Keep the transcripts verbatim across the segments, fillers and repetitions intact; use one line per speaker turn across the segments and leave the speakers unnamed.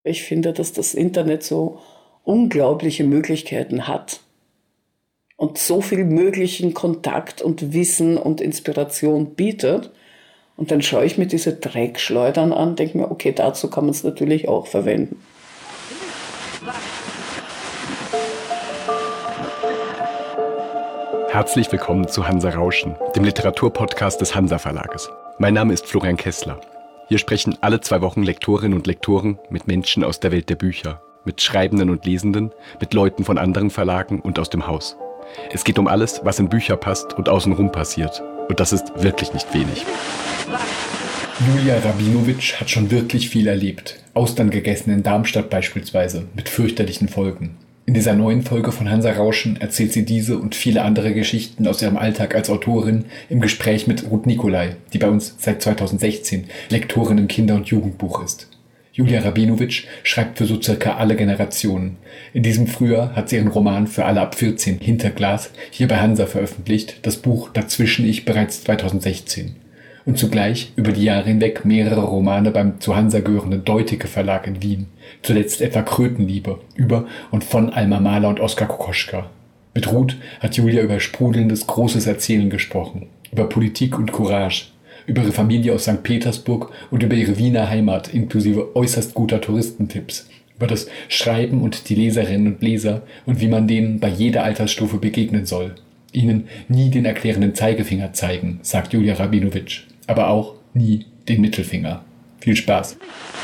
Ich finde, dass das Internet so unglaubliche Möglichkeiten hat und so viel möglichen Kontakt und Wissen und Inspiration bietet. Und dann schaue ich mir diese Dreckschleudern an, denke mir, okay, dazu kann man es natürlich auch verwenden.
Herzlich willkommen zu Hansa Rauschen, dem Literaturpodcast des Hansa Verlages. Mein Name ist Florian Kessler. Hier sprechen alle zwei Wochen Lektorinnen und Lektoren mit Menschen aus der Welt der Bücher, mit Schreibenden und Lesenden, mit Leuten von anderen Verlagen und aus dem Haus. Es geht um alles, was in Bücher passt und außenrum passiert. Und das ist wirklich nicht wenig.
Julia Rabinowitsch hat schon wirklich viel erlebt. Austern gegessen in Darmstadt beispielsweise, mit fürchterlichen Folgen. In dieser neuen Folge von Hansa Rauschen erzählt sie diese und viele andere Geschichten aus ihrem Alltag als Autorin im Gespräch mit Ruth Nicolai, die bei uns seit zweitausendsechzehn Lektorin im Kinder- und Jugendbuch ist. Julia Rabinowitsch schreibt für so circa alle Generationen. In diesem Frühjahr hat sie ihren Roman für alle ab vierzehn Hinter Glas hier bei Hansa veröffentlicht, das Buch Dazwischen ich bereits zweitausendsechzehn. Und zugleich über die Jahre hinweg mehrere Romane beim zu Hansa gehörenden Deuteke Verlag in Wien. Zuletzt etwa Krötenliebe, über und von Alma Mahler und Oskar Kokoschka. Mit Ruth hat Julia über sprudelndes, großes Erzählen gesprochen, über Politik und Courage, über ihre Familie aus Sankt Petersburg und über ihre Wiener Heimat inklusive äußerst guter Touristentipps, über das Schreiben und die Leserinnen und Leser und wie man denen bei jeder Altersstufe begegnen soll. Ihnen nie den erklärenden Zeigefinger zeigen, sagt Julia Rabinowitsch, aber auch nie den Mittelfinger. Viel Spaß!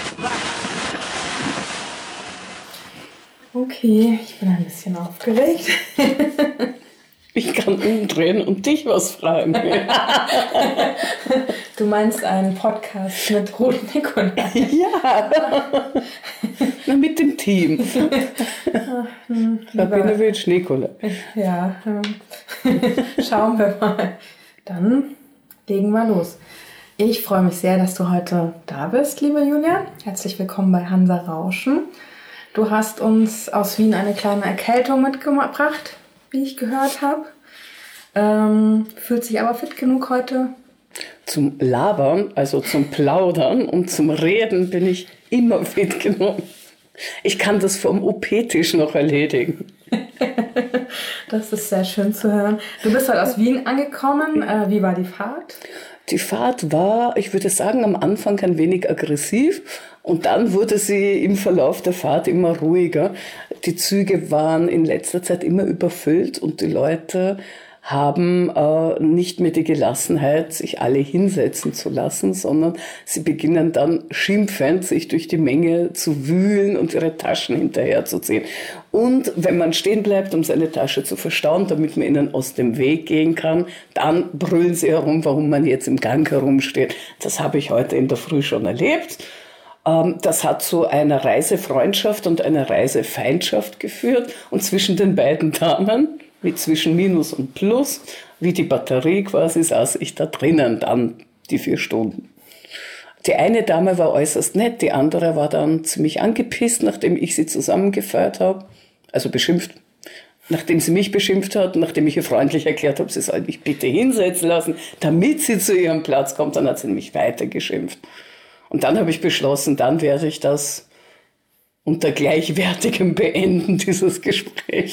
Okay, ich bin ein bisschen aufgeregt.
Ich kann umdrehen und dich was fragen.
Du meinst einen Podcast mit Ruth Nicolai?
Ja, na, mit dem Team. Rabinowitsch, Nicolai.
Ja, schauen wir mal. Dann legen wir los. Ich freue mich sehr, dass du heute da bist, liebe Julia. Herzlich willkommen bei Hansa Rauschen. Du hast uns aus Wien eine kleine Erkältung mitgebracht, wie ich gehört habe. Ähm, fühlt sich aber fit genug heute?
Zum Labern, also zum Plaudern und zum Reden bin ich immer fit genug. Ich kann das vom O P-Tisch noch erledigen.
Das ist sehr schön zu hören. Du bist heute aus Wien angekommen. Äh, wie war die Fahrt?
Die Fahrt war, ich würde sagen, am Anfang ein wenig aggressiv und dann wurde sie im Verlauf der Fahrt immer ruhiger. Die Züge waren in letzter Zeit immer überfüllt und die Leute haben äh, nicht mehr die Gelassenheit, sich alle hinsetzen zu lassen, sondern sie beginnen dann schimpfend, sich durch die Menge zu wühlen und ihre Taschen hinterherzuziehen. Und wenn man stehen bleibt, um seine Tasche zu verstauen, damit man ihnen aus dem Weg gehen kann, dann brüllen sie herum, warum man jetzt im Gang herumsteht. Das habe ich heute in der Früh schon erlebt. Ähm, das hat zu einer Reisefreundschaft und einer Reisefeindschaft geführt. Und zwischen den beiden Damen, wie zwischen Minus und Plus, wie die Batterie quasi, saß ich da drinnen dann die vier Stunden. Die eine Dame war äußerst nett, die andere war dann ziemlich angepisst, nachdem ich sie zusammengefeuert habe, also beschimpft. Nachdem sie mich beschimpft hat, nachdem ich ihr freundlich erklärt habe, sie soll mich bitte hinsetzen lassen, damit sie zu ihrem Platz kommt, dann hat sie mich weiter geschimpft. Und dann habe ich beschlossen, dann werde ich das unter gleichwertigem Beenden dieses Gesprächs.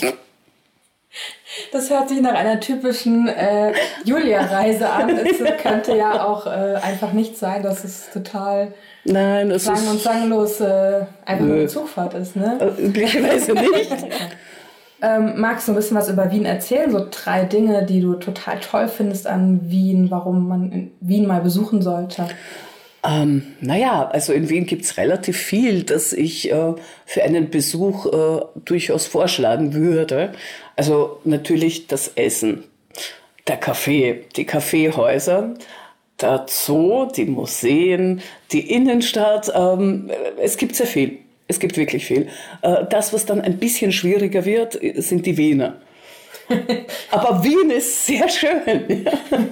Das hört sich nach einer typischen äh, Julia-Reise an. Es könnte ja auch äh, einfach nicht sein, dass es total
Nein, das
sang-
ist
und sanglos äh, einfach nur eine Zugfahrt ist. Ne?
Üblicherweise nicht.
ähm, magst du ein bisschen was über Wien erzählen? So drei Dinge, die du total toll findest an Wien, warum man in Wien mal besuchen sollte?
Ähm, naja, also in Wien gibt's relativ viel, das ich äh, für einen Besuch äh, durchaus vorschlagen würde. Also natürlich das Essen, der Kaffee, die Kaffeehäuser, der Zoo, die Museen, die Innenstadt. Ähm, es gibt sehr viel, es gibt wirklich viel. Äh, das, was dann ein bisschen schwieriger wird, sind die Wiener. Aber Wien ist sehr schön.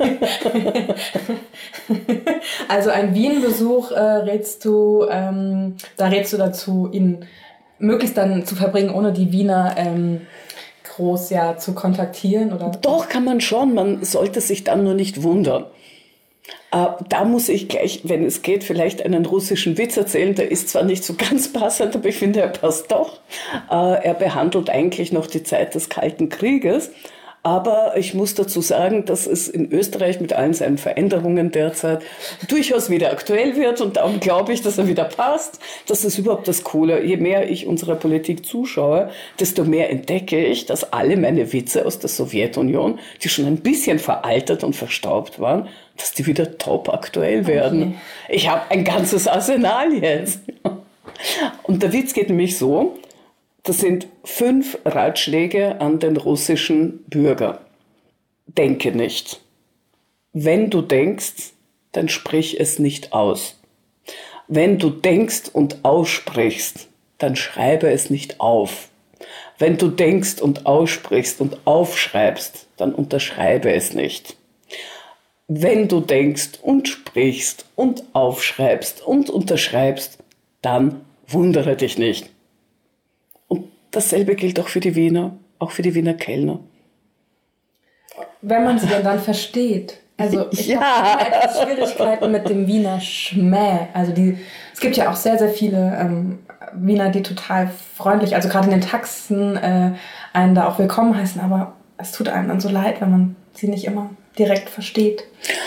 Also ein Wien-Besuch äh, rätst du, ähm, da rätst du dazu, ihn möglichst dann zu verbringen, ohne die Wiener ähm, groß ja zu kontaktieren, oder?
Doch, kann man schon. Man sollte sich dann nur nicht wundern. Äh, da muss ich gleich, wenn es geht, vielleicht einen russischen Witz erzählen. Der ist zwar nicht so ganz passend, aber ich finde, er passt doch. Äh, er behandelt eigentlich noch die Zeit des Kalten Krieges. Aber ich muss dazu sagen, dass es in Österreich mit allen seinen Veränderungen derzeit durchaus wieder aktuell wird. Und darum glaube ich, dass er wieder passt. Das ist überhaupt das Coole. Je mehr ich unserer Politik zuschaue, desto mehr entdecke ich, dass alle meine Witze aus der Sowjetunion, die schon ein bisschen veraltet und verstaubt waren, dass die wieder top aktuell werden. Okay. Ich habe ein ganzes Arsenal jetzt. Und der Witz geht nämlich so: Das sind fünf Ratschläge an den russischen Bürger. Denke nicht. Wenn du denkst, dann sprich es nicht aus. Wenn du denkst und aussprichst, dann schreibe es nicht auf. Wenn du denkst und aussprichst und aufschreibst, dann unterschreibe es nicht. Wenn du denkst und sprichst und aufschreibst und unterschreibst, dann wundere dich nicht. Dasselbe gilt auch für die Wiener, auch für die Wiener Kellner.
Wenn man sie denn dann versteht. Also ich ja. habe etwas Schwierigkeiten mit dem Wiener Schmäh. Also die, es gibt ja auch sehr, sehr viele ähm, Wiener, die total freundlich, also gerade in den Taxen, äh, einen da auch willkommen heißen. Aber es tut einem dann so leid, wenn man sie nicht immer direkt versteht.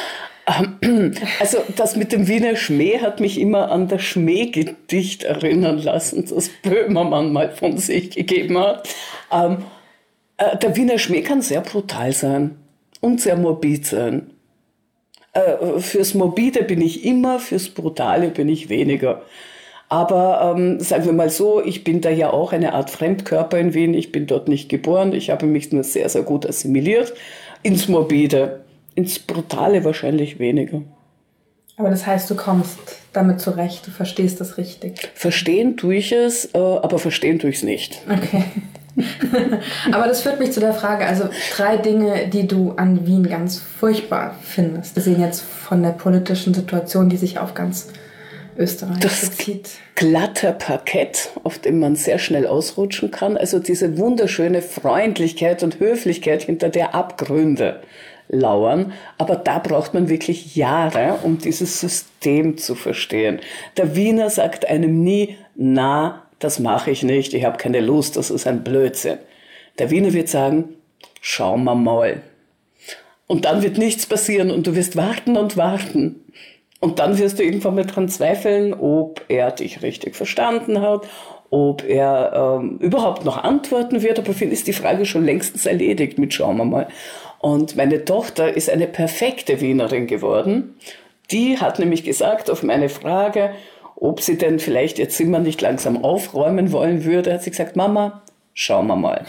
Also das mit dem Wiener Schmäh hat mich immer an das Schmähgedicht erinnern lassen, das Böhmermann mal von sich gegeben hat. Ähm, äh, der Wiener Schmäh kann sehr brutal sein und sehr morbid sein. Äh, fürs Morbide bin ich immer, fürs Brutale bin ich weniger. Aber ähm, sagen wir mal so, ich bin da ja auch eine Art Fremdkörper in Wien. Ich bin dort nicht geboren, ich habe mich nur sehr, sehr gut assimiliert ins Morbide. Ins Brutale wahrscheinlich weniger.
Aber das heißt, du kommst damit zurecht, du verstehst das richtig.
Verstehen tue ich es, äh, aber verstehen tue ich es nicht.
Okay. Aber das führt mich zu der Frage, also drei Dinge, die du an Wien ganz furchtbar findest. Wir sehen jetzt von der politischen Situation, die sich auf ganz Österreich
das
bezieht.
Glatte Parkett, auf dem man sehr schnell ausrutschen kann. Also diese wunderschöne Freundlichkeit und Höflichkeit, hinter der Abgründe lauern. Aber da braucht man wirklich Jahre, um dieses System zu verstehen. Der Wiener sagt einem nie, na, das mache ich nicht, ich habe keine Lust, das ist ein Blödsinn. Der Wiener wird sagen, schauen wir mal. Und dann wird nichts passieren und du wirst warten und warten. Und dann wirst du irgendwann mal dran zweifeln, ob er dich richtig verstanden hat, ob er ähm, überhaupt noch antworten wird. Aber für ihn ist die Frage schon längstens erledigt mit schauen wir mal. Und meine Tochter ist eine perfekte Wienerin geworden. Die hat nämlich gesagt auf meine Frage, ob sie denn vielleicht ihr Zimmer nicht langsam aufräumen wollen würde, hat sie gesagt, Mama, schauen wir mal.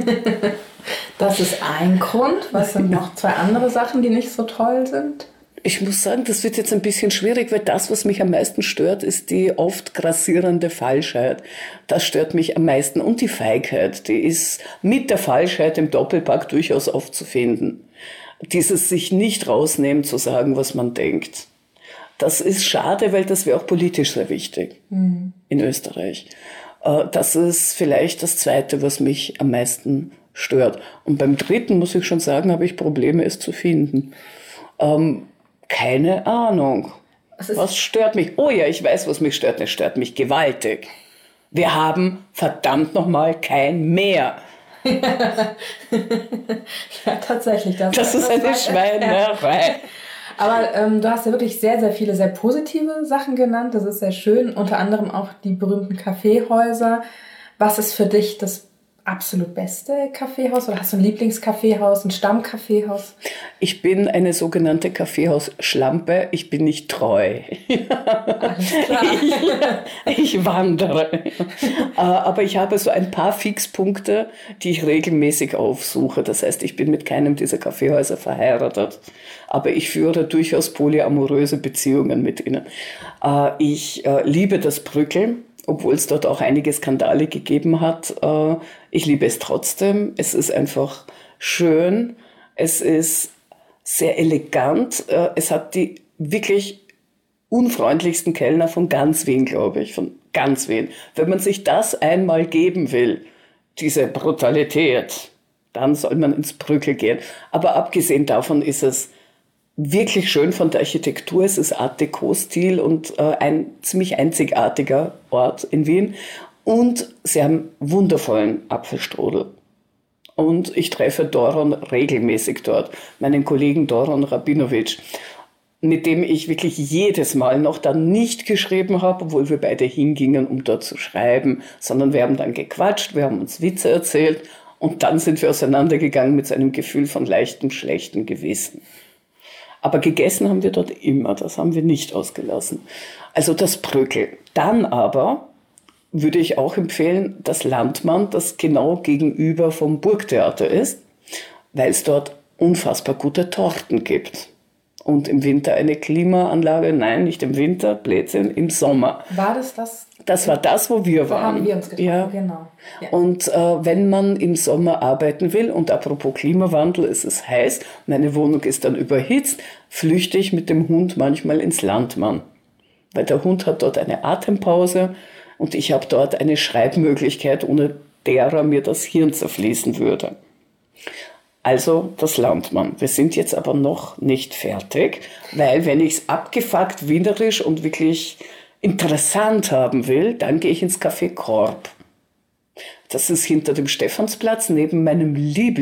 Das ist ein Grund. Was sind noch zwei andere Sachen, die nicht so toll sind?
Ich muss sagen, das wird jetzt ein bisschen schwierig, weil das, was mich am meisten stört, ist die oft grassierende Falschheit. Das stört mich am meisten. Und die Feigheit, die ist mit der Falschheit im Doppelpack durchaus oft zu finden. Dieses sich nicht rausnehmen, zu sagen, was man denkt. Das ist schade, weil das wäre auch politisch sehr wichtig mhm. in Österreich. Das ist vielleicht das Zweite, was mich am meisten stört. Und beim Dritten, muss ich schon sagen, habe ich Probleme, es zu finden. Ähm, Keine Ahnung. Was, was stört mich? Oh ja, ich weiß, was mich stört. Es stört mich gewaltig. Wir haben verdammt nochmal kein Meer.
Ja, tatsächlich. Das,
das ist eine Schweinerei.
Aber ähm, du hast ja wirklich sehr, sehr viele sehr positive Sachen genannt. Das ist sehr schön. Unter anderem auch die berühmten Kaffeehäuser. Was ist für dich das absolut beste Kaffeehaus oder hast du ein Lieblingskaffeehaus, ein Stammkaffeehaus?
Ich bin eine sogenannte Kaffeehaus-Schlampe. Ich bin nicht treu.
Alles klar.
ich, ich wandere. Aber ich habe so ein paar Fixpunkte, die ich regelmäßig aufsuche. Das heißt, ich bin mit keinem dieser Kaffeehäuser verheiratet. Aber ich führe durchaus polyamoröse Beziehungen mit ihnen. Ich liebe das Brückel. Obwohl es dort auch einige Skandale gegeben hat. Ich liebe es trotzdem. Es ist einfach schön. Es ist sehr elegant. Es hat die wirklich unfreundlichsten Kellner von ganz Wien, glaube ich. Von ganz Wien. Wenn man sich das einmal geben will, diese Brutalität, dann soll man ins Brückel gehen. Aber abgesehen davon ist es wirklich schön von der Architektur. Es ist Art Deco-Stil und äh, ein ziemlich einzigartiger Ort in Wien. Und sie haben wundervollen Apfelstrudel. Und ich treffe Doron regelmäßig dort, meinen Kollegen Doron Rabinovic, mit dem ich wirklich jedes Mal noch dann nicht geschrieben habe, obwohl wir beide hingingen, um dort zu schreiben, sondern wir haben dann gequatscht, wir haben uns Witze erzählt und dann sind wir auseinandergegangen mit so einem Gefühl von leichtem, schlechtem Gewissen. Aber gegessen haben wir dort immer, das haben wir nicht ausgelassen. Also das Bröckel. Dann aber würde ich auch empfehlen, das Landmann, das genau gegenüber vom Burgtheater ist, weil es dort unfassbar gute Torten gibt. Und im Winter eine Klimaanlage, nein, nicht im Winter, Blödsinn, im Sommer.
War das das?
Das war das, wo wir
Da
waren.
haben wir uns getroffen,
ja.
genau. Ja.
Und äh, wenn man im Sommer arbeiten will, und apropos Klimawandel, es ist heiß, meine Wohnung ist dann überhitzt, flüchte ich mit dem Hund manchmal ins Landmann. Weil der Hund hat dort eine Atempause und ich habe dort eine Schreibmöglichkeit, ohne derer mir das Hirn zerfließen würde. Also das Landmann. Wir sind jetzt aber noch nicht fertig, weil wenn ich es abgefuckt, wienerisch und wirklich interessant haben will, dann gehe ich ins Café Korb. Das ist hinter dem Stephansplatz, neben meinem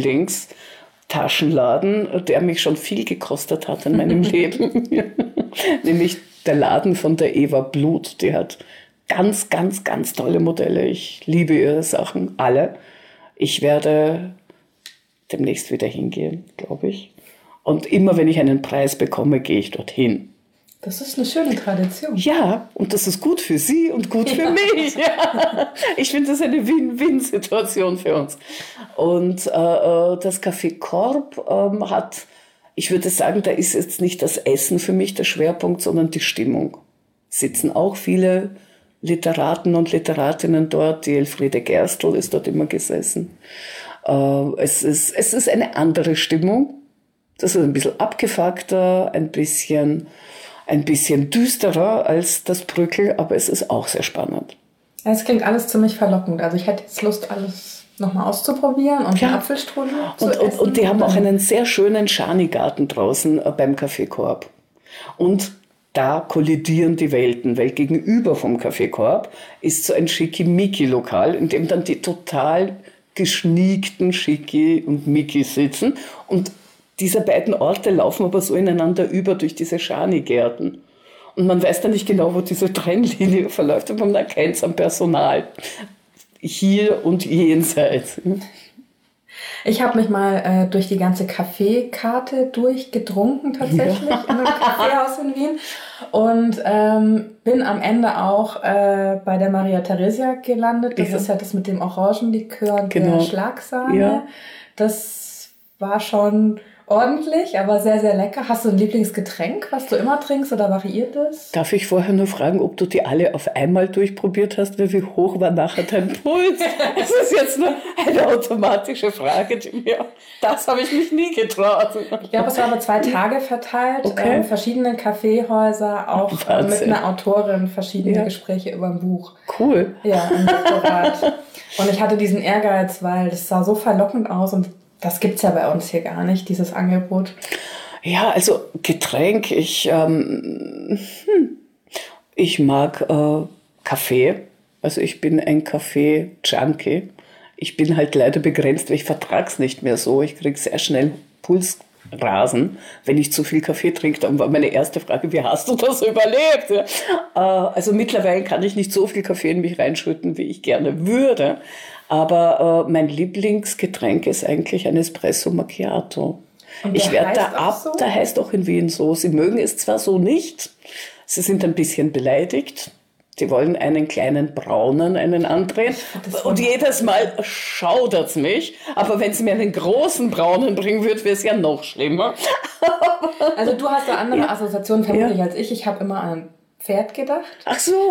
Lieblingstaschenladen, der mich schon viel gekostet hat in meinem Leben. Nämlich der Laden von der Eva Blut. Die hat ganz, ganz, ganz tolle Modelle. Ich liebe ihre Sachen, alle. Ich werde demnächst wieder hingehen, glaube ich. Und immer, wenn ich einen Preis bekomme, gehe ich dorthin.
Das ist eine schöne Tradition.
Ja, und das ist gut für Sie und gut für
Ja.
mich. Ja. Ich finde das eine Win-Win-Situation für uns. Und äh, das Café Korb ähm, hat, ich würde sagen, da ist jetzt nicht das Essen für mich der Schwerpunkt, sondern die Stimmung. Sitzen auch viele Literaten und Literatinnen dort. Die Elfriede Gerstl ist dort immer gesessen. Äh, es ist, es ist eine andere Stimmung. Das ist ein bisschen abgefuckter, ein bisschen... ein bisschen düsterer als das Bröckel, aber es ist auch sehr spannend.
Es klingt alles ziemlich verlockend. Also ich hätte jetzt Lust, alles nochmal auszuprobieren und
Ja.
einen Apfelstrudel zu
Und, und,
essen.
und die haben auch einen sehr schönen Schanigarten draußen äh, beim Café Korb. Und da kollidieren die Welten, weil gegenüber vom Café Korb ist so ein Schickimicki-Lokal, in dem dann die total geschniekten Schicki und Micki sitzen. Und diese beiden Orte laufen aber so ineinander über durch diese Schanigärten. Und man weiß dann nicht genau, wo diese Trennlinie verläuft, aber man erkennt es am Personal. Hier und jenseits.
Ich habe mich mal äh, durch die ganze Kaffeekarte durchgedrungen tatsächlich
Ja.
in einem Kaffeehaus in Wien und ähm, bin am Ende auch äh, bei der Maria Theresia gelandet. Das
Ja.
ist ja das mit dem Orangenlikör und
Genau.
der Schlagsahne.
Ja.
Das war schon ordentlich, aber sehr, sehr lecker. Hast du ein Lieblingsgetränk, was du immer trinkst oder variiert es?
Darf ich vorher nur fragen, ob du die alle auf einmal durchprobiert hast, weil wie hoch war nachher dein Puls? Das ist jetzt nur eine automatische Frage, die mir, das habe ich mich nie getraut.
Ich glaube, es war aber zwei Tage verteilt,
Okay.
ähm, verschiedene Kaffeehäuser, auch äh, mit
Wahnsinn.
einer Autorin, verschiedene
Ja.
Gespräche über ein Buch.
Cool.
Ja, im Doktorat. Und ich hatte diesen Ehrgeiz, weil das sah so verlockend aus und das gibt's ja bei uns hier gar nicht, dieses Angebot.
Ja, also Getränk, ich, ähm, hm, ich mag äh, Kaffee. Also ich bin ein Kaffee-Junkie. Ich bin halt leider begrenzt, weil ich vertrag's nicht mehr so. Ich krieg sehr schnell Pulsrasen, wenn ich zu viel Kaffee trinke. Dann war meine erste Frage, wie hast du das überlebt? Ja. Äh, also mittlerweile kann ich nicht so viel Kaffee in mich reinschütten, wie ich gerne würde. Aber äh, mein Lieblingsgetränk ist eigentlich ein Espresso Macchiato.
Und
Ich
der
werde
heißt
da
auch
ab,
so?
der heißt auch in Wien so. Sie mögen es zwar so nicht, sie sind ein bisschen beleidigt. Sie wollen einen kleinen Braunen, einen andrehen.
das
Und
wunderbar.
jedes Mal schaudert's mich. Aber wenn sie mir einen großen Braunen bringen würde, wäre es ja noch schlimmer.
Also du hast da andere
Ja.
Assoziationen vermutlich
Ja.
als ich. Ich habe immer an ein Pferd gedacht.
Ach so.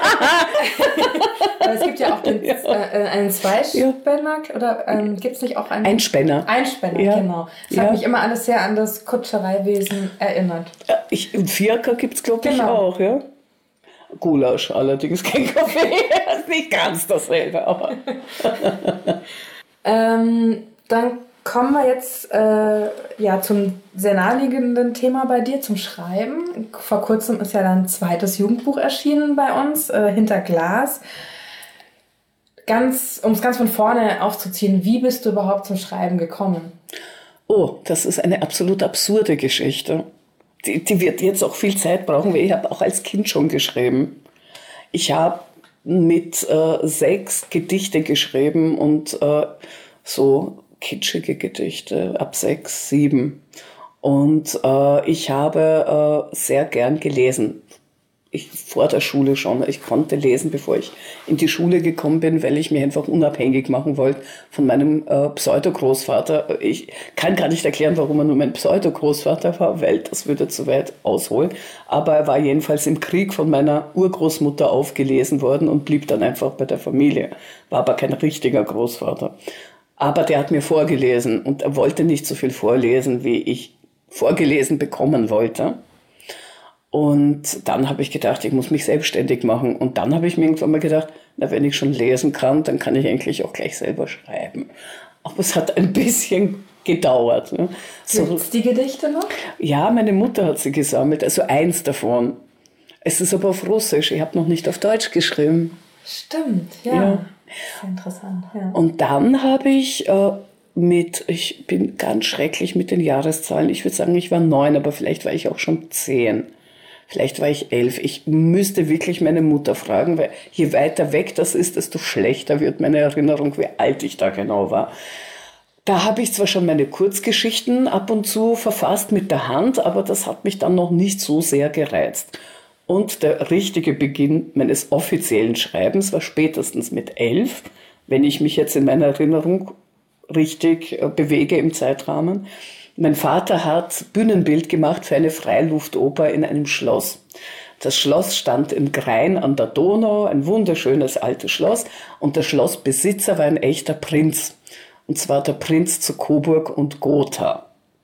Aber es gibt ja auch den,
Ja.
äh, einen Zweispänner. Oder ähm, gibt es nicht auch einen?
Ein Spänner.
Einspänner,
Ja.
genau. Das
Ja.
hat mich immer alles sehr an das Kutschereiwesen erinnert.
Ich, und Vierker gibt es, glaube ich,
Genau.
auch. Ja? Gulasch allerdings, kein Kaffee. Nicht ganz dasselbe, aber...
Ähm, dann kommen wir jetzt äh, ja, zum sehr naheliegenden Thema bei dir, zum Schreiben. Vor kurzem ist ja dein zweites Jugendbuch erschienen bei uns, äh, Hinter Glas. Ganz, um es ganz von vorne aufzuziehen, wie bist du überhaupt zum Schreiben gekommen?
Oh, das ist eine absolut absurde Geschichte. Die, die wird jetzt auch viel Zeit brauchen, weil ich habe auch als Kind schon geschrieben. Ich habe mit äh, sechs Gedichte geschrieben und äh, so kitschige Gedichte ab sechs, sieben. Und äh, ich habe äh, sehr gern gelesen. Ich, vor der Schule schon. Ich konnte lesen, bevor ich in die Schule gekommen bin, weil ich mich einfach unabhängig machen wollte von meinem äh, Pseudo-Großvater. Ich kann gar nicht erklären, warum er nur mein Pseudo-Großvater war, weil das würde zu weit ausholen. Aber er war jedenfalls im Krieg von meiner Urgroßmutter aufgelesen worden und blieb dann einfach bei der Familie. War aber kein richtiger Großvater. Aber der hat mir vorgelesen und er wollte nicht so viel vorlesen, wie ich vorgelesen bekommen wollte. Und dann habe ich gedacht, ich muss mich selbstständig machen. Und dann habe ich mir irgendwann mal gedacht, na, wenn ich schon lesen kann, dann kann ich eigentlich auch gleich selber schreiben. Aber es hat ein bisschen gedauert. Ne? So,
Gibt's die Gedichte noch?
Ja, meine Mutter hat sie gesammelt, also eins davon. Es ist aber auf Russisch, ich habe noch nicht auf Deutsch geschrieben.
Stimmt, ja.
ja.
Sehr interessant, ja.
Und dann habe ich äh, mit, ich bin ganz schrecklich mit den Jahreszahlen, ich würde sagen, ich war neun, aber vielleicht war ich auch schon zehn. Vielleicht war ich elf. Ich müsste wirklich meine Mutter fragen, weil je weiter weg das ist, desto schlechter wird meine Erinnerung, wie alt ich da genau war. Da habe ich zwar schon meine Kurzgeschichten ab und zu verfasst mit der Hand, aber das hat mich dann noch nicht so sehr gereizt. Und der richtige Beginn meines offiziellen Schreibens war spätestens mit elf, wenn ich mich jetzt in meiner Erinnerung richtig bewege im Zeitrahmen. Mein Vater hat Bühnenbild gemacht für eine Freiluftoper in einem Schloss. Das Schloss stand in Grein an der Donau, ein wunderschönes altes Schloss. Und der Schlossbesitzer war ein echter Prinz. Und zwar der Prinz zu Coburg und Gotha,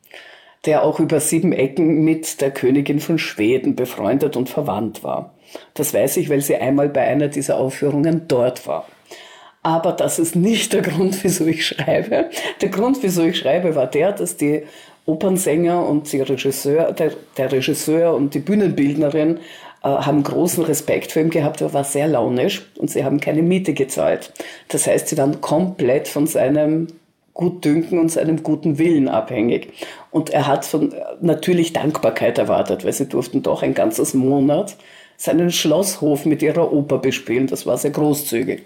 der auch über sieben Ecken mit der Königin von Schweden befreundet und verwandt war. Das weiß ich, weil sie einmal bei einer dieser Aufführungen dort war. Aber das ist nicht der Grund, wieso ich schreibe. Der Grund, wieso ich schreibe, war der, dass die Opernsänger und die Regisseur, der, der Regisseur und die Bühnenbildnerin äh, haben großen Respekt vor ihm gehabt. Er war sehr launisch und sie haben keine Miete gezahlt. Das heißt, sie waren komplett von seinem Gutdünken und seinem guten Willen abhängig. Und er hat von, natürlich Dankbarkeit erwartet, weil sie durften doch ein ganzes Monat seinen Schlosshof mit ihrer Oper bespielen. Das war sehr großzügig.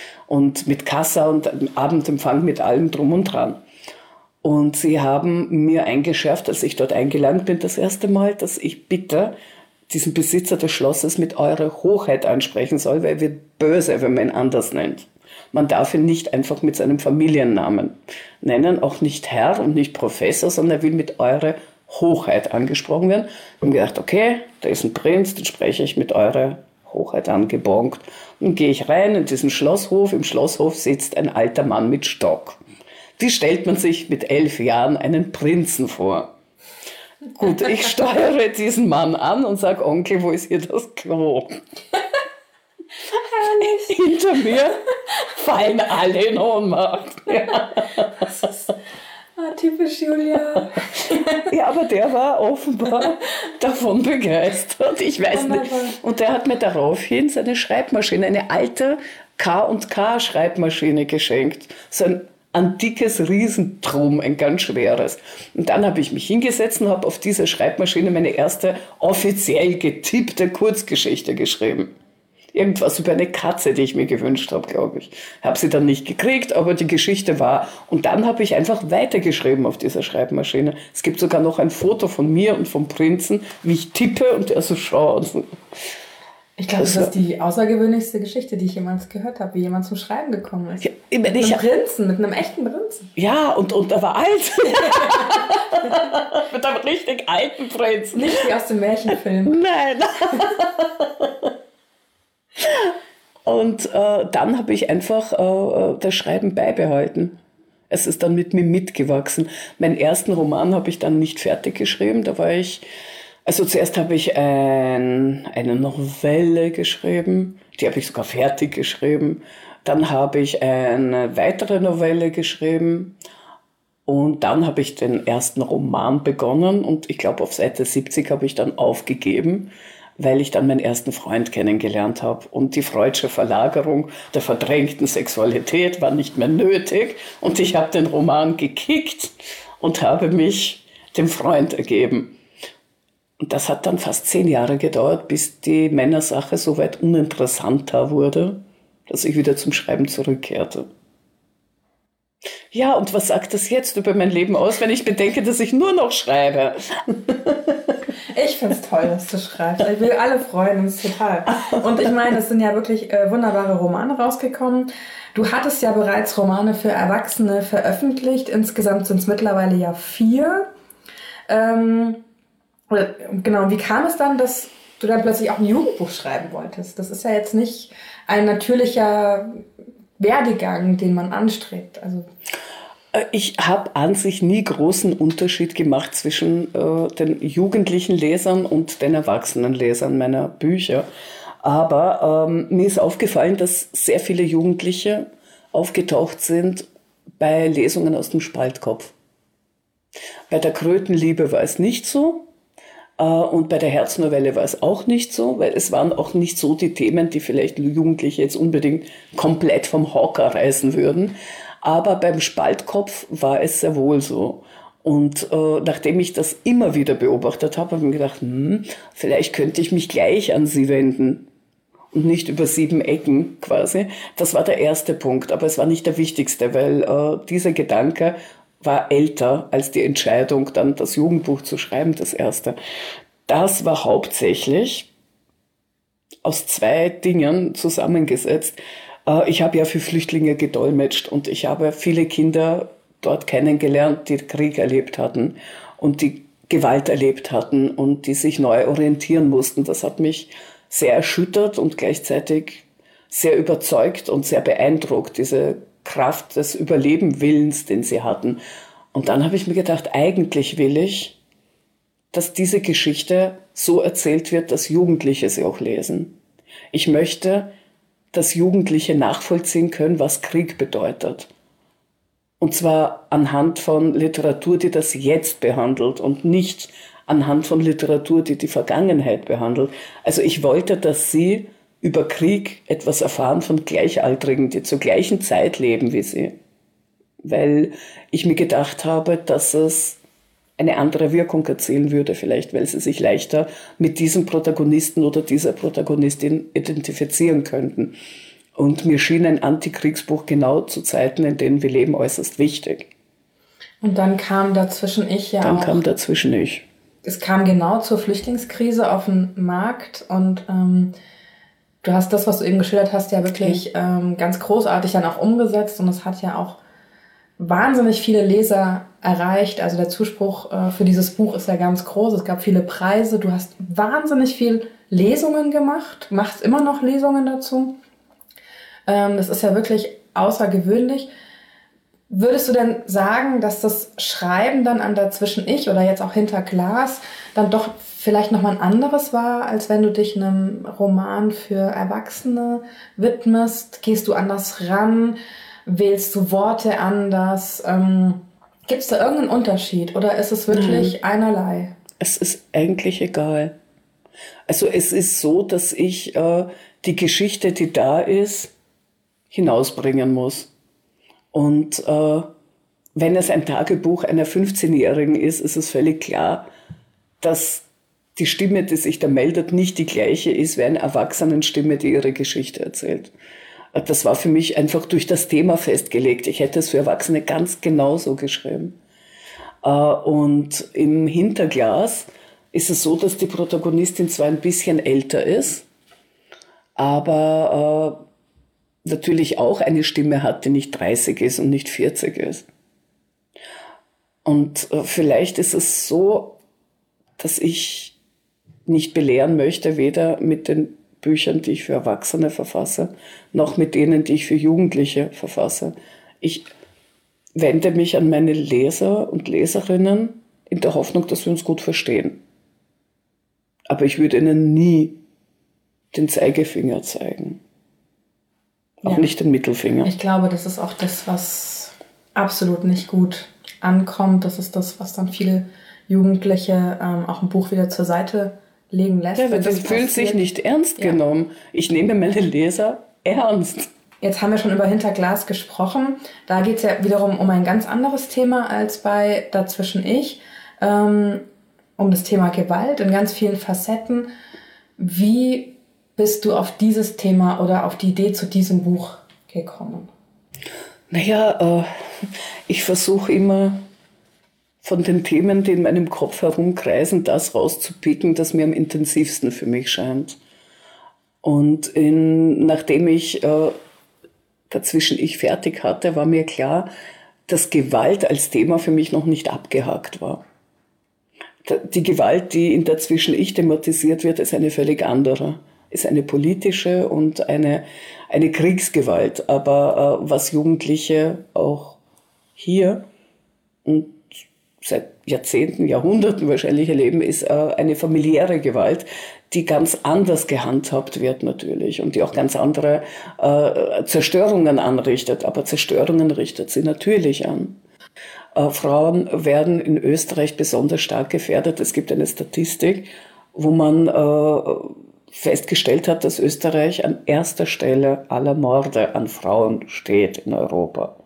Und mit Kassa und Abendempfang mit allem drum und dran. Und sie haben mir eingeschärft, als ich dort eingeladen bin, das erste Mal, dass ich bitte diesen Besitzer des Schlosses mit Eure Hochheit ansprechen soll, weil er wird böse, wenn man ihn anders nennt. Man darf ihn nicht einfach mit seinem Familiennamen nennen, auch nicht Herr und nicht Professor, sondern er will mit Eure Hochheit angesprochen werden. Ich habe gedacht, okay, da ist ein Prinz, den spreche ich mit Eure Hochheit angebongt. Und gehe ich rein in diesen Schlosshof. Im Schlosshof sitzt ein alter Mann mit Stock. Wie stellt man sich mit elf Jahren einen Prinzen vor? Gut, ich steuere diesen Mann an und sage, Onkel, wo ist hier das Klo?
Herrlich.
Hinter mir fallen alle in Ohnmacht. Ja.
Das ist ah, typisch Julia.
Ja, aber der war offenbar davon begeistert. Ich weiß
Wunderbar.
nicht. Und der hat mir daraufhin seine Schreibmaschine, eine alte K und K Schreibmaschine geschenkt. So ein antikes Riesentrum, ein ganz schweres. Und dann habe ich mich hingesetzt und habe auf dieser Schreibmaschine meine erste offiziell getippte Kurzgeschichte geschrieben. Irgendwas über eine Katze, die ich mir gewünscht habe, glaube ich. Habe sie dann nicht gekriegt, aber die Geschichte war. Und dann habe ich einfach weitergeschrieben auf dieser Schreibmaschine. Es gibt sogar noch ein Foto von mir und vom Prinzen, wie ich tippe und er so schaut.
Ich glaube, das, das ist die außergewöhnlichste Geschichte, die ich jemals gehört habe, wie jemand zum Schreiben gekommen ist.
Ja, ich meine,
mit einem
ich,
Prinzen, mit einem echten Prinzen.
Ja, und, und er war alt. Mit einem richtig alten Prinzen.
Nicht wie aus dem Märchenfilm.
Nein. Und äh, dann habe ich einfach äh, das Schreiben beibehalten. Es ist dann mit mir mitgewachsen. Meinen ersten Roman habe ich dann nicht fertig geschrieben. Da war ich, also zuerst habe ich ein, eine Novelle geschrieben. Die habe ich sogar fertig geschrieben. Dann habe ich eine weitere Novelle geschrieben. Und dann habe ich den ersten Roman begonnen und ich glaube, auf Seite siebzig habe ich dann aufgegeben, weil ich dann meinen ersten Freund kennengelernt habe. Und die freudsche Verlagerung der verdrängten Sexualität war nicht mehr nötig. Und ich habe den Roman gekickt und habe mich dem Freund ergeben. Und das hat dann fast zehn Jahre gedauert, bis die Männersache so weit uninteressanter wurde, dass ich wieder zum Schreiben zurückkehrte. Ja, und was sagt das jetzt über mein Leben aus, wenn ich bedenke, dass ich nur noch schreibe?
Ich finde es toll, dass du schreibst. Ich will alle freuen, das ist total. Und ich meine, es sind ja wirklich äh, wunderbare Romane rausgekommen. Du hattest ja bereits Romane für Erwachsene veröffentlicht. Insgesamt sind es mittlerweile ja vier. Ähm, oder, genau, wie kam es dann, dass du dann plötzlich auch ein Jugendbuch schreiben wolltest? Das ist ja jetzt nicht ein natürlicher Werdegang, den man anstrebt. Also
ich habe an sich nie großen Unterschied gemacht zwischen äh, den jugendlichen Lesern und den erwachsenen Lesern meiner Bücher. Aber ähm, mir ist aufgefallen, dass sehr viele Jugendliche aufgetaucht sind bei Lesungen aus dem Spaltkopf. Bei der Krötenliebe war es nicht so. Und bei der Herznovelle war es auch nicht so, weil es waren auch nicht so die Themen, die vielleicht Jugendliche jetzt unbedingt komplett vom Hocker reißen würden. Aber beim Spaltkopf war es sehr wohl so. Und äh, nachdem ich das immer wieder beobachtet habe, habe ich mir gedacht, hm, vielleicht könnte ich mich gleich an sie wenden und nicht über sieben Ecken quasi. Das war der erste Punkt, aber es war nicht der wichtigste, weil äh, dieser Gedanke war älter als die Entscheidung, dann das Jugendbuch zu schreiben, das erste. Das war hauptsächlich aus zwei Dingen zusammengesetzt. Ich habe ja für Flüchtlinge gedolmetscht und ich habe viele Kinder dort kennengelernt, die Krieg erlebt hatten und die Gewalt erlebt hatten und die sich neu orientieren mussten. Das hat mich sehr erschüttert und gleichzeitig sehr überzeugt und sehr beeindruckt, diese Kraft des Überlebenwillens, den sie hatten. Und dann habe ich mir gedacht, eigentlich will ich, dass diese Geschichte so erzählt wird, dass Jugendliche sie auch lesen. Ich möchte, dass Jugendliche nachvollziehen können, was Krieg bedeutet. Und zwar anhand von Literatur, die das jetzt behandelt und nicht anhand von Literatur, die die Vergangenheit behandelt. Also ich wollte, dass sie über Krieg etwas erfahren von Gleichaltrigen, die zur gleichen Zeit leben wie sie. Weil ich mir gedacht habe, dass es eine andere Wirkung erzielen würde, vielleicht, weil sie sich leichter mit diesem Protagonisten oder dieser Protagonistin identifizieren könnten. Und mir schien ein Antikriegsbuch genau zu Zeiten, in denen wir leben, äußerst wichtig.
Und dann kam dazwischen ich ja
Dann
auch.
Dann kam dazwischen ich.
Es kam genau zur Flüchtlingskrise auf den Markt und ähm, du hast das, was du eben geschildert hast, ja wirklich okay. ähm, ganz großartig dann auch umgesetzt und es hat ja auch wahnsinnig viele Leser erreicht. Also der Zuspruch äh, für dieses Buch ist ja ganz groß. Es gab viele Preise. Du hast wahnsinnig viel Lesungen gemacht, machst immer noch Lesungen dazu. Ähm, das ist ja wirklich außergewöhnlich. Würdest du denn sagen, dass das Schreiben dann an Dazwischen Ich oder jetzt auch Hinter Glas dann doch vielleicht nochmal ein anderes war, als wenn du dich einem Roman für Erwachsene widmest? Gehst du anders ran? Wählst du Worte anders? Ähm, Gibt es da irgendeinen Unterschied oder ist es wirklich Nein. einerlei?
Es ist eigentlich egal. Also es ist so, dass ich äh, die Geschichte, die da ist, hinausbringen muss. Und äh, wenn es ein Tagebuch einer fünfzehnjährigen ist, ist es völlig klar, dass die Stimme, die sich da meldet, nicht die gleiche ist wie eine Erwachsenenstimme, die ihre Geschichte erzählt. Das war für mich einfach durch das Thema festgelegt. Ich hätte es für Erwachsene ganz genauso geschrieben. Und im Hinterglas ist es so, dass die Protagonistin zwar ein bisschen älter ist, aber natürlich auch eine Stimme hat, die nicht dreißig ist und nicht vierzig ist. Und vielleicht ist es so, dass ich nicht belehren möchte, weder mit den Büchern, die ich für Erwachsene verfasse, noch mit denen, die ich für Jugendliche verfasse. Ich wende mich an meine Leser und Leserinnen in der Hoffnung, dass wir uns gut verstehen. Aber ich würde ihnen nie den Zeigefinger zeigen. Auch ja. nicht den Mittelfinger.
Ich glaube, das ist auch das, was absolut nicht gut ankommt. Das ist das, was dann viele Jugendliche ähm, auch ein Buch wieder zur Seite legen lässt.
Ja, weil das fühlt sich nicht ernst ja. genommen. Ich nehme meine Leser ernst.
Jetzt haben wir schon über Hinter Glas gesprochen. Da geht es ja wiederum um ein ganz anderes Thema als bei Dazwischen ich. Ähm, um das Thema Gewalt in ganz vielen Facetten. Wie bist du auf dieses Thema oder auf die Idee zu diesem Buch gekommen?
Naja, äh, ich versuche immer von den Themen, die in meinem Kopf herumkreisen, das rauszupicken, das mir am intensivsten für mich scheint. Und in, nachdem ich äh, Dazwischen ich fertig hatte, war mir klar, dass Gewalt als Thema für mich noch nicht abgehakt war. Die Gewalt, die in Dazwischen ich thematisiert wird, ist eine völlig andere. Ist eine politische und eine, eine Kriegsgewalt. Aber äh, was Jugendliche auch hier und seit Jahrzehnten, Jahrhunderten wahrscheinlich erleben, ist äh, eine familiäre Gewalt, die ganz anders gehandhabt wird natürlich und die auch ganz andere äh, Zerstörungen anrichtet. Aber Zerstörungen richtet sie natürlich an. Äh, Frauen werden in Österreich besonders stark gefährdet. Es gibt eine Statistik, wo man äh, festgestellt hat, dass Österreich an erster Stelle aller Morde an Frauen steht in Europa.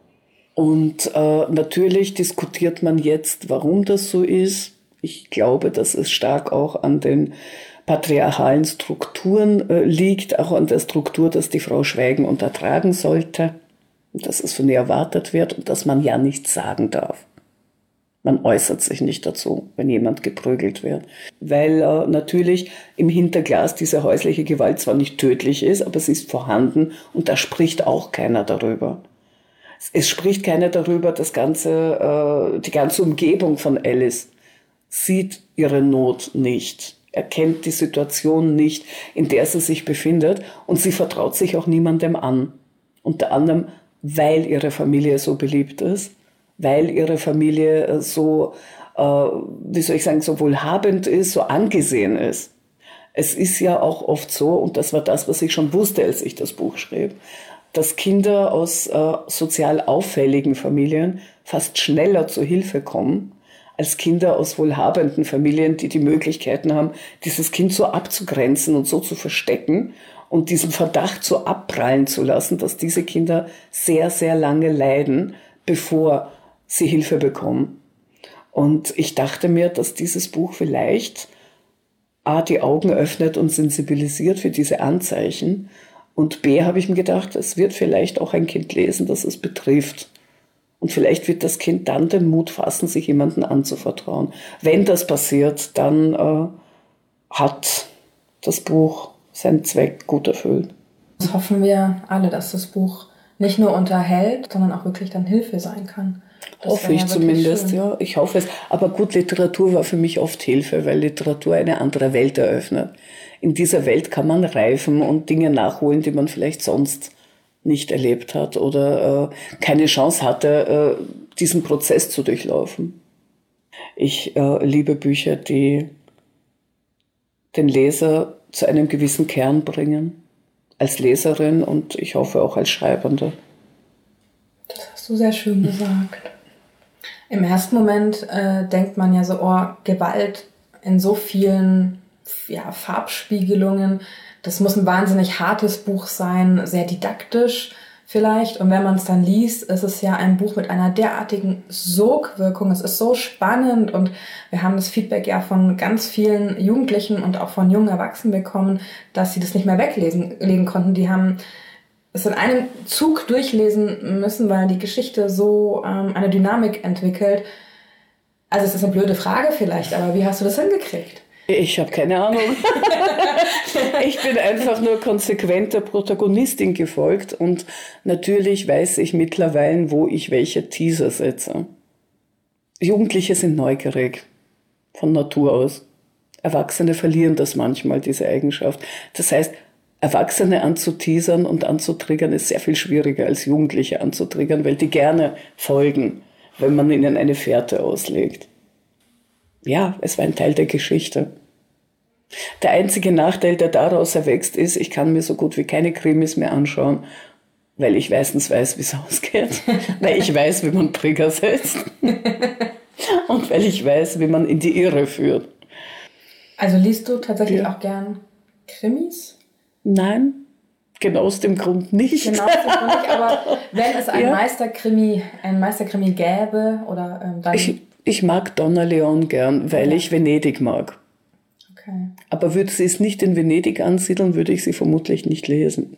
Und äh, natürlich diskutiert man jetzt, warum das so ist. Ich glaube, dass es stark auch an den patriarchalen Strukturen äh, liegt, auch an der Struktur, dass die Frau schweigen und ertragen sollte, und dass es von ihr erwartet wird und dass man ja nichts sagen darf. Man äußert sich nicht dazu, wenn jemand geprügelt wird. Weil äh, natürlich im Hinterglas diese häusliche Gewalt zwar nicht tödlich ist, aber sie ist vorhanden und da spricht auch keiner darüber. Es spricht keiner darüber, das ganze, äh, die ganze Umgebung von Alice sieht ihre Not nicht, erkennt die Situation nicht, in der sie sich befindet und sie vertraut sich auch niemandem an. Unter anderem, weil ihre Familie so beliebt ist, weil ihre Familie so, äh, wie soll ich sagen, so wohlhabend ist, so angesehen ist. Es ist ja auch oft so, und das war das, was ich schon wusste, als ich das Buch schrieb, dass Kinder aus äh, sozial auffälligen Familien fast schneller zur Hilfe kommen, als Kinder aus wohlhabenden Familien, die die Möglichkeiten haben, dieses Kind so abzugrenzen und so zu verstecken und diesen Verdacht so abprallen zu lassen, dass diese Kinder sehr, sehr lange leiden, bevor sie Hilfe bekommen. Und ich dachte mir, dass dieses Buch vielleicht A, die Augen öffnet und sensibilisiert für diese Anzeichen, und B, habe ich mir gedacht, es wird vielleicht auch ein Kind lesen, das es betrifft. Und vielleicht wird das Kind dann den Mut fassen, sich jemandem anzuvertrauen. Wenn das passiert, dann äh, hat das Buch seinen Zweck gut erfüllt.
Das hoffen wir alle, dass das Buch nicht nur unterhält, sondern auch wirklich dann Hilfe sein kann. Das
hoffe ich
ja
zumindest,
schön.
ja. Ich hoffe es. Aber gut, Literatur war für mich oft Hilfe, weil Literatur eine andere Welt eröffnet. In dieser Welt kann man reifen und Dinge nachholen, die man vielleicht sonst nicht erlebt hat oder äh, keine Chance hatte, äh, diesen Prozess zu durchlaufen. Ich äh, liebe Bücher, die den Leser zu einem gewissen Kern bringen, als Leserin und ich hoffe auch als Schreibende.
Das hast du sehr schön gesagt. Im ersten Moment äh, denkt man ja so, oh, Gewalt in so vielen ja, Farbspiegelungen, das muss ein wahnsinnig hartes Buch sein, sehr didaktisch vielleicht. Und wenn man es dann liest, ist es ja ein Buch mit einer derartigen Sogwirkung. Es ist so spannend und wir haben das Feedback ja von ganz vielen Jugendlichen und auch von jungen Erwachsenen bekommen, dass sie das nicht mehr weglesen legen konnten. Die haben es in einem Zug durchlesen müssen, weil die Geschichte so ähm, eine Dynamik entwickelt. Also es ist eine blöde Frage vielleicht, aber wie hast du das hingekriegt?
Ich habe keine Ahnung. Ich bin einfach nur konsequent der Protagonistin gefolgt und natürlich weiß ich mittlerweile, wo ich welche Teaser setze. Jugendliche sind neugierig, von Natur aus. Erwachsene verlieren das manchmal, diese Eigenschaft. Das heißt, Erwachsene anzuteasern und anzutriggern ist sehr viel schwieriger als Jugendliche anzutriggern, weil die gerne folgen, wenn man ihnen eine Fährte auslegt. Ja, es war ein Teil der Geschichte. Der einzige Nachteil, der daraus erwächst, ist, ich kann mir so gut wie keine Krimis mehr anschauen, weil ich meistens weiß, wie es ausgeht, weil ich weiß, wie man Trigger setzt und weil ich weiß, wie man in die Irre führt.
Also liest du tatsächlich
Ja.
auch gern Krimis?
Nein, genau aus dem Grund nicht.
Genau, das ist nicht, aber wenn es ein
Ja.
Meisterkrimi, ein Meisterkrimi gäbe, oder ähm, dann...
Ich, ich mag Donna Leon gern, weil
Ja.
ich Venedig mag.
Okay.
Aber würde sie es nicht in Venedig ansiedeln, würde ich sie vermutlich nicht lesen.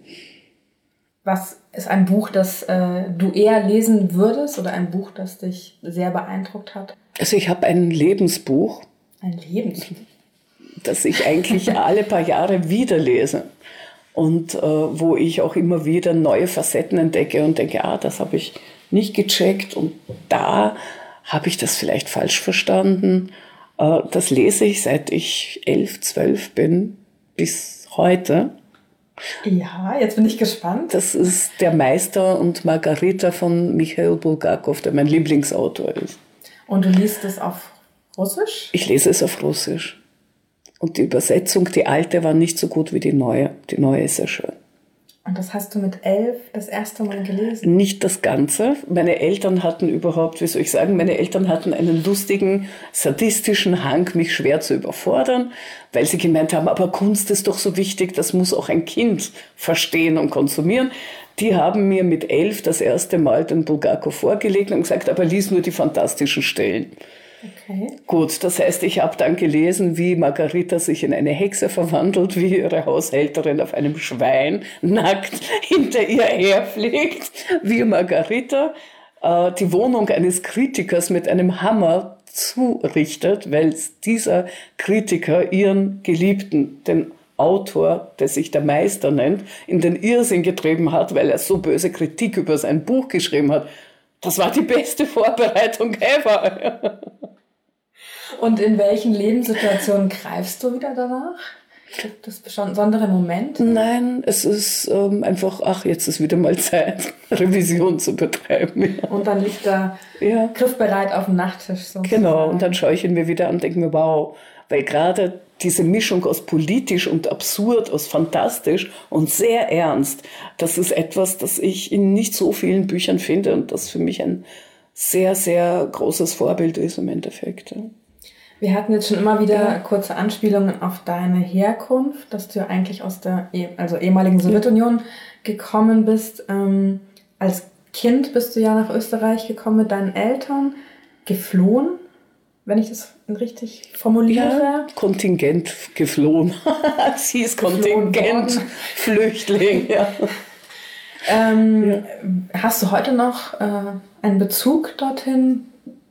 Was ist ein Buch, das äh, du eher lesen würdest oder ein Buch, das dich sehr beeindruckt hat?
Also ich habe ein Lebensbuch,
Ein Lebensbuch.
das ich eigentlich alle paar Jahre wieder lese. Und äh, wo ich auch immer wieder neue Facetten entdecke und denke, ah, das habe ich nicht gecheckt und da habe ich das vielleicht falsch verstanden. Äh, das lese ich, seit ich elf, zwölf bin, bis heute.
Ja, jetzt bin ich gespannt.
Das ist Der Meister und Margarita von Michail Bulgakov, der mein Lieblingsautor ist.
Und du liest es auf Russisch?
Ich lese es auf Russisch. Und die Übersetzung, die alte, war nicht so gut wie die neue. Die neue ist sehr schön.
Und das hast du mit elf das erste Mal gelesen?
Nicht das Ganze. Meine Eltern hatten überhaupt, wie soll ich sagen, meine Eltern hatten einen lustigen, sadistischen Hang, mich schwer zu überfordern, weil sie gemeint haben, aber Kunst ist doch so wichtig, das muss auch ein Kind verstehen und konsumieren. Die haben mir mit elf das erste Mal den Bulgakov vorgelegt und gesagt, aber lies nur die fantastischen Stellen.
Okay.
Gut, das heißt, ich habe dann gelesen, wie Margarita sich in eine Hexe verwandelt, wie ihre Haushälterin auf einem Schwein nackt hinter ihr herfliegt, wie Margarita äh, die Wohnung eines Kritikers mit einem Hammer zurichtet, weil dieser Kritiker ihren Geliebten, den Autor, der sich der Meister nennt, in den Irrsinn getrieben hat, weil er so böse Kritik über sein Buch geschrieben hat. Das war die beste Vorbereitung ever.
Und in welchen Lebenssituationen greifst du wieder danach? Gibt es besondere Momente?
Nein, es ist ähm, einfach, ach, jetzt ist wieder mal Zeit, Revision zu betreiben. Ja.
Und dann liegt er
Ja.
griffbereit auf dem Nachttisch. Sozusagen.
Genau, und dann schaue ich ihn mir wieder an und denke mir, wow, weil gerade diese Mischung aus politisch und absurd, aus fantastisch und sehr ernst, das ist etwas, das ich in nicht so vielen Büchern finde und das für mich ein sehr, sehr großes Vorbild ist im Endeffekt. Ja.
Wir hatten jetzt schon immer wieder
Ja.
kurze Anspielungen auf deine Herkunft, dass du ja eigentlich aus der eh- also ehemaligen Sowjetunion gekommen bist. Ähm, als Kind bist du ja nach Österreich gekommen mit deinen Eltern, geflohen, wenn ich das richtig formuliere.
Ja, Kontingent geflohen. Sie ist
Geflohen
Kontingent,
worden.
Flüchtling. Ja.
Ähm,
Ja.
Hast du heute noch äh, einen Bezug dorthin?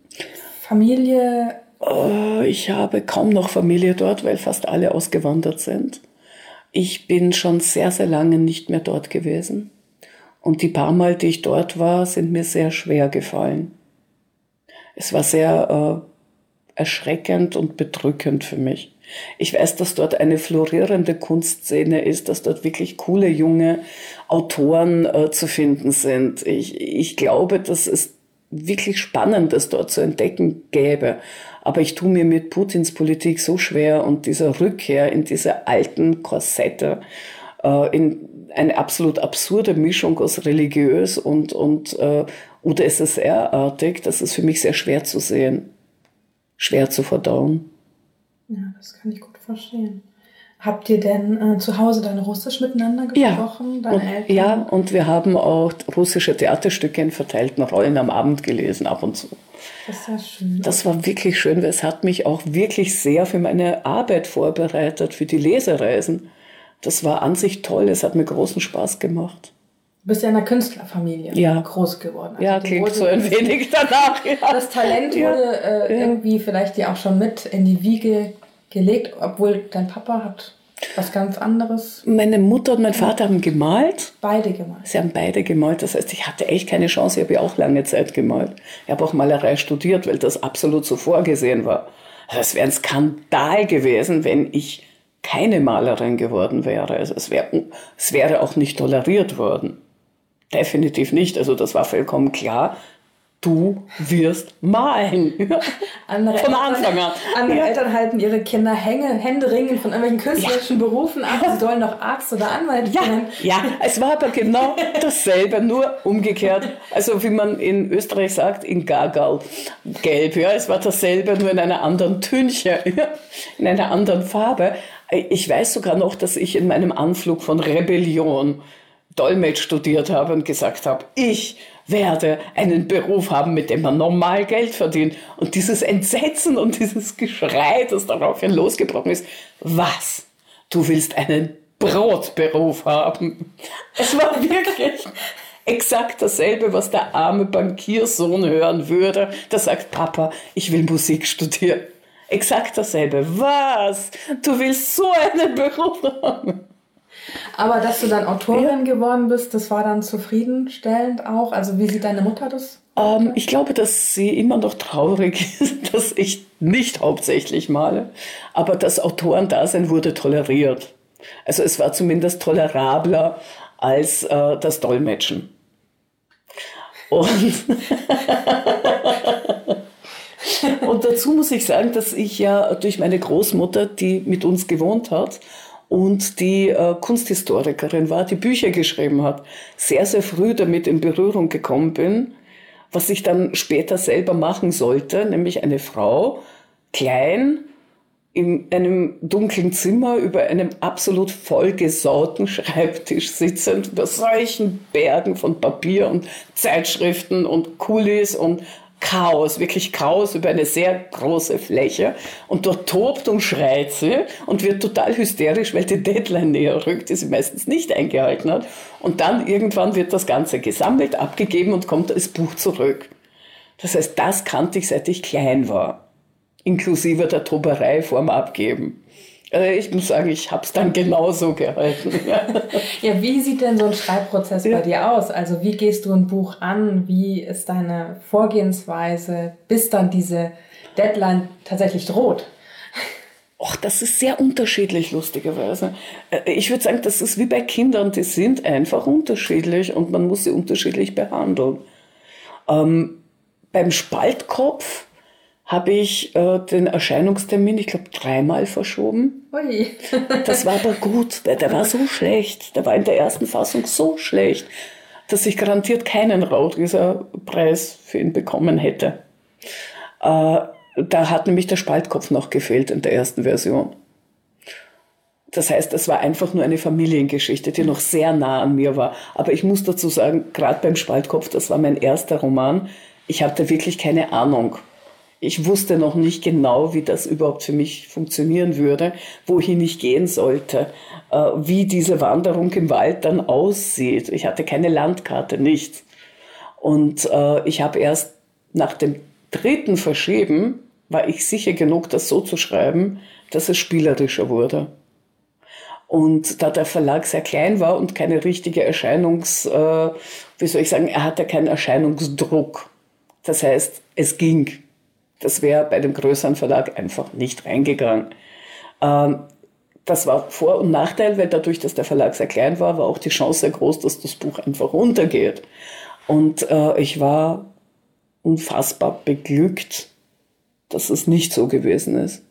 Familie?
Äh, Ich habe kaum noch Familie dort, weil fast alle ausgewandert sind. Ich bin schon sehr, sehr lange nicht mehr dort gewesen. Und die paar Mal, die ich dort war, sind mir sehr schwer gefallen. Es war sehr äh, erschreckend und bedrückend für mich. Ich weiß, dass dort eine florierende Kunstszene ist, dass dort wirklich coole junge Autoren äh, zu finden sind. Ich, ich glaube, dass es wirklich Spannendes dort zu entdecken gäbe. Aber ich tue mir mit Putins Politik so schwer und dieser Rückkehr in diese alten Korsette, äh, in eine absolut absurde Mischung aus religiös und, und äh, U d S S R-artig, das ist für mich sehr schwer zu sehen, schwer zu verdauen.
Ja, das kann ich gut verstehen. Habt ihr denn äh, zu Hause dann Russisch miteinander gesprochen?
Ja.
Deine
Und,
Eltern?
ja, und wir haben auch russische Theaterstücke in verteilten Rollen am Abend gelesen, ab und zu.
Das ist ja schön.
Das war wirklich schön, weil es hat mich auch wirklich sehr für meine Arbeit vorbereitet, für die Lesereisen. Das war an sich toll, es hat mir großen Spaß gemacht.
Du bist ja in einer Künstlerfamilie
Ja.
groß geworden. Also
Ja,
dir
klingt
wurde
so ein wenig danach. Ja.
Das Talent
Ja.
wurde äh,
Ja.
irgendwie vielleicht dir auch schon mit in die Wiege gelegt, obwohl dein Papa hat was ganz anderes.
Meine Mutter und mein Vater haben gemalt.
Beide gemalt.
Sie haben beide gemalt. Das heißt, ich hatte echt keine Chance. Ich habe ja auch lange Zeit gemalt. Ich habe auch Malerei studiert, weil das absolut so vorgesehen war. Also es wäre ein Skandal gewesen, wenn ich keine Malerin geworden wäre. Also es, wär, es wäre auch nicht toleriert worden. Definitiv nicht. Also das war vollkommen klar. du wirst malen.
Andere
Von
Eltern,
Anfang an.
Andere
Ja.
Eltern halten ihre Kinder hänge, händeringend von irgendwelchen künstlerischen ja. Berufen ab. Sie sollen doch Arzt oder Anwalt werden.
Ja, ja, es war aber genau dasselbe, nur umgekehrt. Also wie man in Österreich sagt, in Gagal gelb. Ja, es war dasselbe, nur in einer anderen Tünche, ja, in einer anderen Farbe. Ich weiß sogar noch, dass ich in meinem Anflug von Rebellion Dolmetsch studiert habe und gesagt habe, ich werde einen Beruf haben, mit dem man normal Geld verdient. Und dieses Entsetzen und dieses Geschrei, das daraufhin losgebrochen ist, was? Du willst einen Brotberuf haben? Es war wirklich exakt dasselbe, was der arme Bankiersohn hören würde. Der sagt, Papa, ich will Musik studieren. Exakt dasselbe. Was? Du willst so einen Beruf haben?
Aber dass du dann Autorin ja. geworden bist, das war dann zufriedenstellend auch? Also wie sieht deine Mutter das?
Ähm, ich glaube, dass sie immer noch traurig ist, dass ich nicht hauptsächlich male. Aber das Autorendasein wurde toleriert. Also es war zumindest tolerabler als äh, das Dolmetschen. Und, und dazu muss ich sagen, dass ich ja durch meine Großmutter, die mit uns gewohnt hat, und die äh, Kunsthistorikerin war, die Bücher geschrieben hat, sehr, sehr früh damit in Berührung gekommen bin, was ich dann später selber machen sollte, nämlich eine Frau, klein, in einem dunklen Zimmer über einem absolut vollgesauten Schreibtisch sitzend, über solchen Bergen von Papier und Zeitschriften und Kulis und Chaos, wirklich Chaos über eine sehr große Fläche. Und dort tobt und schreit sie und wird total hysterisch, weil die Deadline näher rückt, die sie meistens nicht eingehalten hat. Und dann irgendwann wird das Ganze gesammelt, abgegeben und kommt als Buch zurück. Das heißt, das kannte ich, seit ich klein war. Inklusive der Toberei vorm Abgeben. Also ich muss sagen, ich habe es dann genauso gehalten. Ja.
Ja, wie sieht denn so ein Schreibprozess ja. bei dir aus? Also wie gehst du ein Buch an? Wie ist deine Vorgehensweise, bis dann diese Deadline tatsächlich droht?
Och, das ist sehr unterschiedlich, lustigerweise. Ich würde sagen, das ist wie bei Kindern, die sind einfach unterschiedlich und man muss sie unterschiedlich behandeln. Ähm, beim Spaltkopf habe ich äh, den Erscheinungstermin, ich glaube, dreimal verschoben.
Ui.
Das war aber gut, der, der war so schlecht, der war in der ersten Fassung so schlecht, dass ich garantiert keinen Raudrieser-Preis für ihn bekommen hätte. Äh, da hat nämlich der Spaltkopf noch gefehlt in der ersten Version. Das heißt, es war einfach nur eine Familiengeschichte, die noch sehr nah an mir war. Aber ich muss dazu sagen, gerade beim Spaltkopf, das war mein erster Roman, ich hatte wirklich keine Ahnung. Ich wusste noch nicht genau, wie das überhaupt für mich funktionieren würde, wohin ich gehen sollte, wie diese Wanderung im Wald dann aussieht. Ich hatte keine Landkarte, nichts. Und ich habe erst nach dem dritten Verschieben, war ich sicher genug, das so zu schreiben, dass es spielerischer wurde. Und da der Verlag sehr klein war und keine richtige Erscheinungs, äh, wie soll ich sagen, er hatte keinen Erscheinungsdruck. Das heißt, es ging. Das wäre bei dem größeren Verlag einfach nicht reingegangen. Ähm, das war Vor- und Nachteil, weil dadurch, dass der Verlag sehr klein war, war auch die Chance sehr groß, dass das Buch einfach runtergeht. Und äh, ich war unfassbar beglückt, dass es nicht so gewesen ist.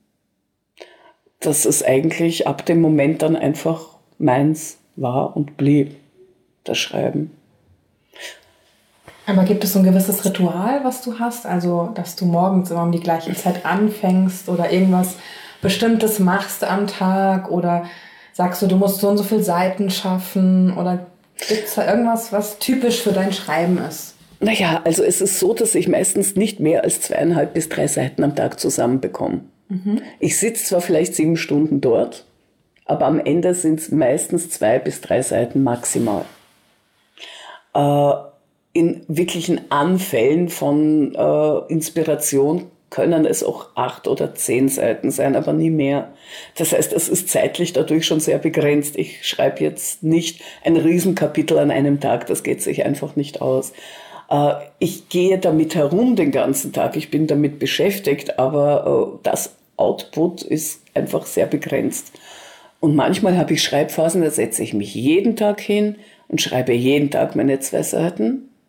Dass es eigentlich ab dem Moment dann einfach meins war und blieb, das Schreiben.
Aber gibt es so ein gewisses Ritual, was du hast? Also, dass du morgens immer um die gleiche Zeit anfängst oder irgendwas Bestimmtes machst am Tag? Oder sagst du, du musst so und so viele Seiten schaffen? Oder gibt es da irgendwas, was typisch für dein Schreiben ist?
Naja, also es ist so, dass ich meistens nicht mehr als zweieinhalb bis drei Seiten am Tag zusammenbekomme. Mhm. Ich sitze zwar vielleicht sieben Stunden dort, aber am Ende sind es meistens zwei bis drei Seiten maximal. Äh, In wirklichen Anfällen von äh, Inspiration können es auch acht oder zehn Seiten sein, aber nie mehr. Das heißt, es ist zeitlich dadurch schon sehr begrenzt. Ich schreibe jetzt nicht ein Riesenkapitel an einem Tag, das geht sich einfach nicht aus. Äh, ich gehe damit herum den ganzen Tag, ich bin damit beschäftigt, aber äh, das Output ist einfach sehr begrenzt. Und manchmal habe ich Schreibphasen, da setze ich mich jeden Tag hin und schreibe jeden Tag meine zwei Seiten,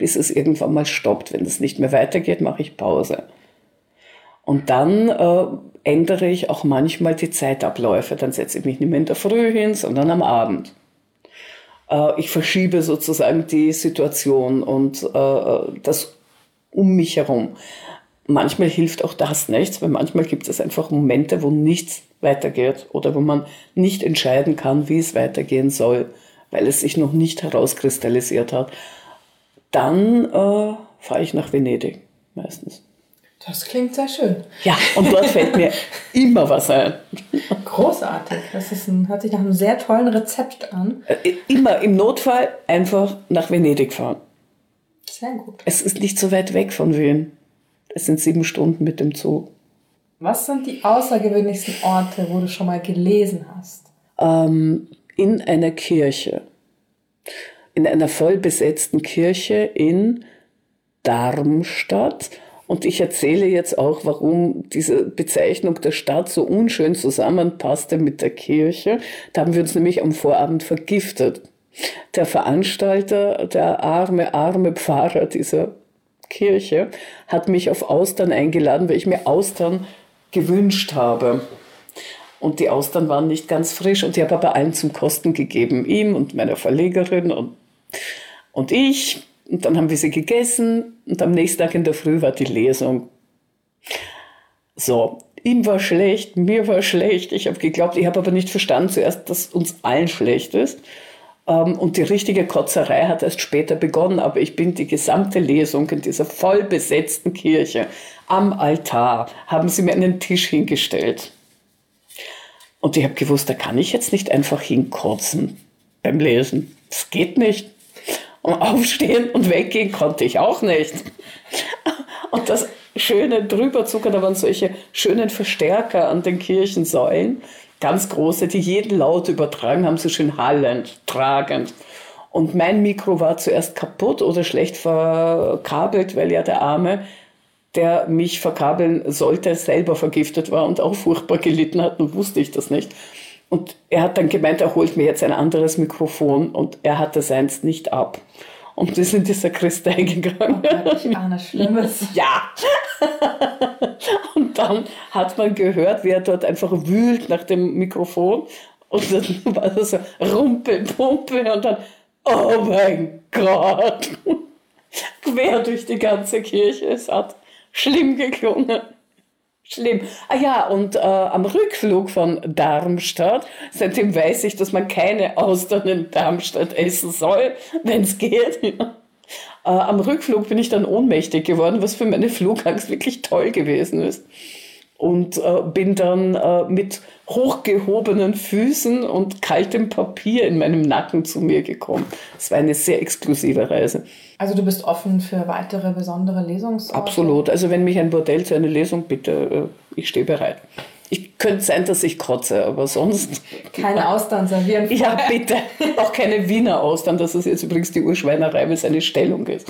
bis es irgendwann mal stoppt. Wenn es nicht mehr weitergeht, mache ich Pause. Und dann äh, ändere ich auch manchmal die Zeitabläufe. Dann setze ich mich nicht mehr in der Früh hin, sondern am Abend. Äh, ich verschiebe sozusagen die Situation und äh, das um mich herum. Manchmal hilft auch das nichts, weil manchmal gibt es einfach Momente, wo nichts weitergeht oder wo man nicht entscheiden kann, wie es weitergehen soll, weil es sich noch nicht herauskristallisiert hat. Dann äh, fahre ich nach Venedig meistens.
Das klingt sehr schön.
Ja, und dort fällt mir immer was ein.
Großartig. Das ist ein, hört sich nach einem sehr tollen Rezept an.
Äh, immer im Notfall einfach nach Venedig fahren.
Sehr gut.
Es ist nicht so weit weg von Wien. Es sind sieben Stunden mit dem Zug.
Was sind die außergewöhnlichsten Orte, wo du schon mal gelesen hast?
Ähm, in einer Kirche. In einer voll besetzten Kirche in Darmstadt. Und ich erzähle jetzt auch, warum diese Bezeichnung der Stadt so unschön zusammenpasste mit der Kirche. Da haben wir uns nämlich am Vorabend vergiftet. Der Veranstalter, der arme, arme Pfarrer dieser Kirche, hat mich auf Austern eingeladen, weil ich mir Austern gewünscht habe. Und die Austern waren nicht ganz frisch und ich habe aber allen zum Kosten gegeben. Ihm und meiner Verlegerin und, und ich. Und dann haben wir sie gegessen und am nächsten Tag in der Früh war die Lesung. So, ihm war schlecht, mir war schlecht. Ich habe geglaubt, ich habe aber nicht verstanden zuerst, dass uns allen schlecht ist. Und die richtige Kotzerei hat erst später begonnen. Aber ich bin die gesamte Lesung in dieser voll besetzten Kirche am Altar, haben sie mir einen Tisch hingestellt. Und ich habe gewusst, da kann ich jetzt nicht einfach hinkotzen beim Lesen. Das geht nicht. Und aufstehen und weggehen konnte ich auch nicht. Und das schöne Drüberzucker, da waren solche schönen Verstärker an den Kirchensäulen, ganz große, die jeden Laut übertragen haben, so schön hallend, tragend. Und mein Mikro war zuerst kaputt oder schlecht verkabelt, weil ja der Arme, der mich verkabeln sollte, selber vergiftet war und auch furchtbar gelitten hat, und wusste ich das nicht. Und er hat dann gemeint, er holt mir jetzt ein anderes Mikrofon, und er hatte seins nicht ab. Und wir sind in die Sakristei gegangen.
Oh Gott, ich ahne Schlimmes.
Ja. Und dann hat man gehört, wie er dort einfach wühlt nach dem Mikrofon. Und dann war das so Rumpel, Pumpe und dann, oh mein Gott, quer durch die ganze Kirche. Es hat schlimm geklungen. Schlimm. Ah ja, und äh, am Rückflug von Darmstadt, seitdem weiß ich, dass man keine Austern in Darmstadt essen soll, wenn es geht. Ja. Äh, am Rückflug bin ich dann ohnmächtig geworden, was für meine Flugangst wirklich toll gewesen ist. Und äh, bin dann äh, mit hochgehobenen Füßen und kaltem Papier in meinem Nacken zu mir gekommen. Es war eine sehr exklusive Reise.
Also du bist offen für weitere besondere Lesungsorte?
Absolut. Also wenn mich ein Bordell zu einer Lesung bitte, äh, ich stehe bereit. Ich könnte sein, dass ich kotze, aber sonst...
Keine Austern servieren vorher.
Ja, bitte. Auch keine Wiener Austern. Das ist jetzt übrigens die Urschweinerei, weil es eine Stellung ist.